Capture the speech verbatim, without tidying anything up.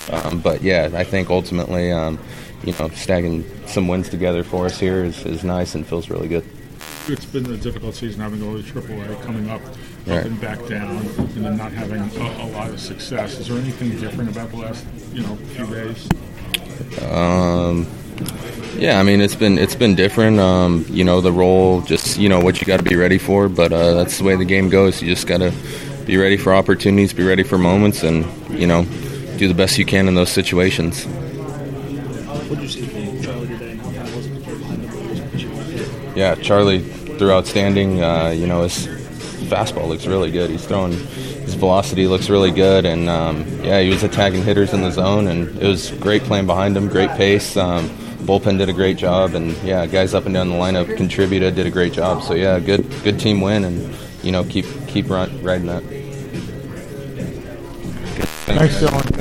Um, but yeah, I think ultimately, um, you know, stacking some wins together for us here is, is nice and feels really good. It's been a difficult season having to go to triple A, coming up, Right. up and back down, and then not having a, a lot of success. Is there anything different about the last, you know, few days? Um, yeah, I mean it's been it's been different. Um, you know, the role, just you know what you got to be ready for. But uh, that's the way the game goes. You just got to be ready for opportunities, be ready for moments, and you know, do the best you can in those situations. What did you see from Charlie today, and how that was behind the pitch? Yeah, Charlie threw outstanding. Uh, you know, his fastball looks really good. He's throwing, his velocity looks really good, and um, yeah, he was attacking hitters in the zone, and it was great playing behind him, great pace. Um, bullpen did a great job, and yeah, guys up and down the lineup contributed, did a great job. So yeah, good good team win, and you know, keep keep run, riding that. Thanks, Dylan.